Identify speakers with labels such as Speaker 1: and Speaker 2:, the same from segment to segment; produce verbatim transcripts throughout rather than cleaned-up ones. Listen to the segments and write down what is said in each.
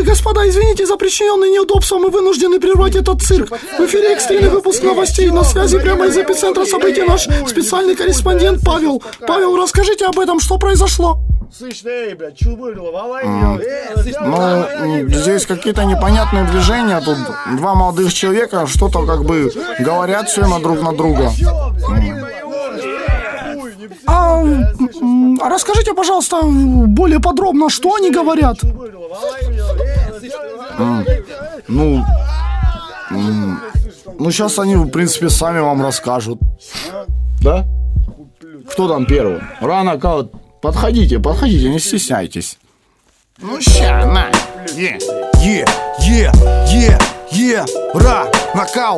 Speaker 1: и господа, извините за причиненные неудобства, мы вынуждены прервать этот цирк. В эфире экстренный выпуск новостей, на связи прямо из эпицентра событий наш специальный корреспондент Павел. Павел, расскажите об этом, что произошло?
Speaker 2: Ну, здесь какие-то непонятные движения, тут два молодых человека что-то как бы говорят все на друг на друга.
Speaker 1: А, а расскажите, пожалуйста, более подробно, что они говорят?
Speaker 2: Ну, ну сейчас они, в принципе, сами вам расскажут. Да? Кто там первый? Рано, каут. Подходите, подходите, не стесняйтесь.
Speaker 3: Ну ща, на. Е, е, е, е, е, ра, нокаут.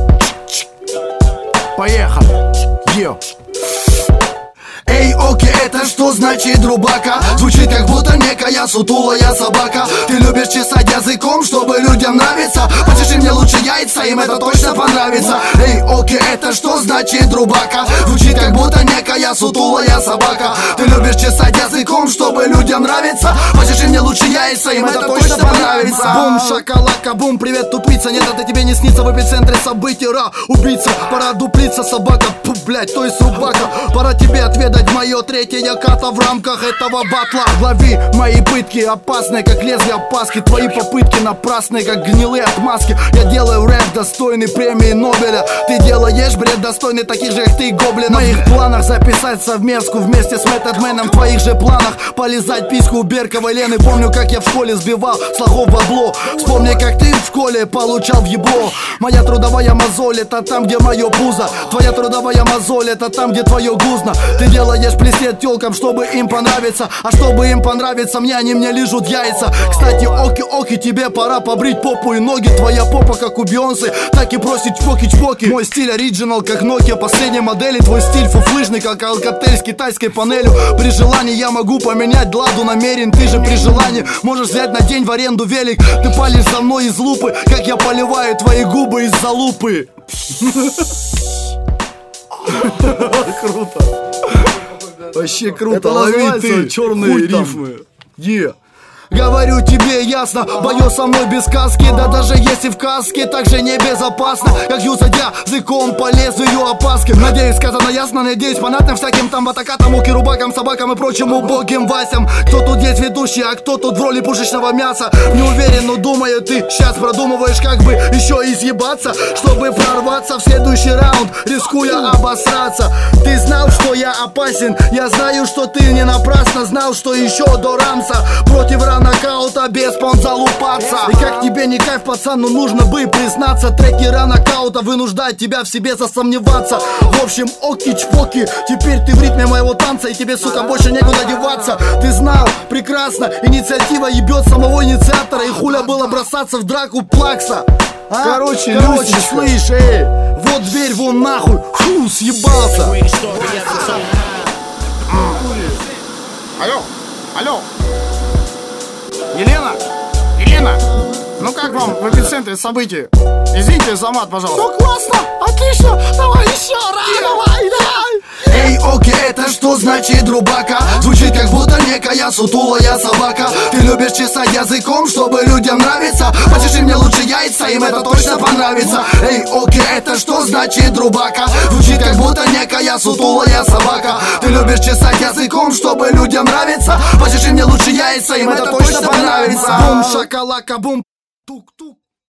Speaker 3: Поехали. Е. Эй, окей, это что значит рубака? Звучит как будто некая сутулая собака. Ты любишь чесать языком, чтобы людям нравиться. Почеши мне лучше яйца, им это точно понравится. Эй, окей, это что значит рубака? Звучит как будто некая сутулая собака. Ты любишь чесать языком, чтобы людям нравиться. Почеши мне лучше яйца, им это точно понравится. Бум, шакалака, бум, привет, тупица. Нет, это тебе не снится в эпицентре событий. Ра, убийца, пора дуплиться, собака. Пу, блять, то есть рубака. Пора тебе отведать мое третье ката в рамках этого батла. Лови мои пытки, опасные как лезвие паски. Твои попытки напрасные, как гнилые отмазки. Я делаю рэп, достойный премии Нобеля. Ты делаешь бред, достойный таких же, как ты, гоблинов. В моих планах записать совместку вместе с Методменом. В твоих же планах полизать письку у Берковой Лены. Помню, как я в школе сбивал слогов бабло. Вспомни, как ты в школе получал в ебло. Моя трудовая мозоль, это там, где мое пузо. Твоя трудовая мозоль, это там, где твое гузно. Ты делаешь плесет тёлкам, чтобы им понравиться. А чтобы им понравиться, мне они мне лижут яйца. Кстати, оки-оки, тебе пора побрить попу и ноги. Твоя попа как у Бейонсе, так и просит чпоки-чпоки. Мой стиль оригинал, как Nokia последней модели. Твой стиль фуфлыжный, как Alcatel с китайской панелью. При желании я могу поменять ладу намерен. Ты же при желании можешь взять на день в аренду велик. Ты палишь за мной из лупы, как я поливаю твои губы из-за лупы. Круто. Вообще круто, лови ты черные рифмы. Е. Говорю тебе ясно, бою со мной без каски. Да даже если в каске, так же небезопасно, как юзать языком по лезвию опаски. Надеюсь, сказано ясно, надеюсь, понятно всяким там батакатам, уки, рубакам, собакам и прочим убогим Васям. Кто тут здесь ведущий, а кто тут в роли пушечного мяса? Не уверен, но думаю, ты сейчас продумываешь, как бы еще изъебаться, чтобы прорваться в следующий раунд, рискуя обосраться. Ты знал, что я опасен, я знаю, что ты не напрасно знал, что еще до рамса против нокаута без пон залупаться. И как тебе не кайф, пацан, но нужно бы признаться, треки нокаута вынуждают тебя в себе засомневаться. В общем, оки-чпоки, теперь ты в ритме моего танца, и тебе, сука, больше некуда деваться. Ты знал прекрасно, инициатива ебет самого инициатора, и хуля было бросаться в драку плакса. А? Короче, Короче слышь, эй, вот дверь, вон нахуй, фу, съебался.
Speaker 2: Алло, алло. Елена? Елена? Ну как вам в эпицентре событий? Извините за мат, пожалуйста.
Speaker 1: Все классно, отлично, давай еще раз, давай, давай.
Speaker 3: Эй, окей, это что значит рубака? Звучит как будто некая сутулая собака. Ты любишь чесать языком, чтобы людям нравиться. Почеши мне лучше яйца, им это точно понравится. Эй, окей, это что значит рубака? Звучит как будто некая сутулая собака. Ты любишь чесать языком, чтобы людям нравиться. Почеши мне лучше яйца, им это точно понравится. Бум, шакалака, бум, тук-тук.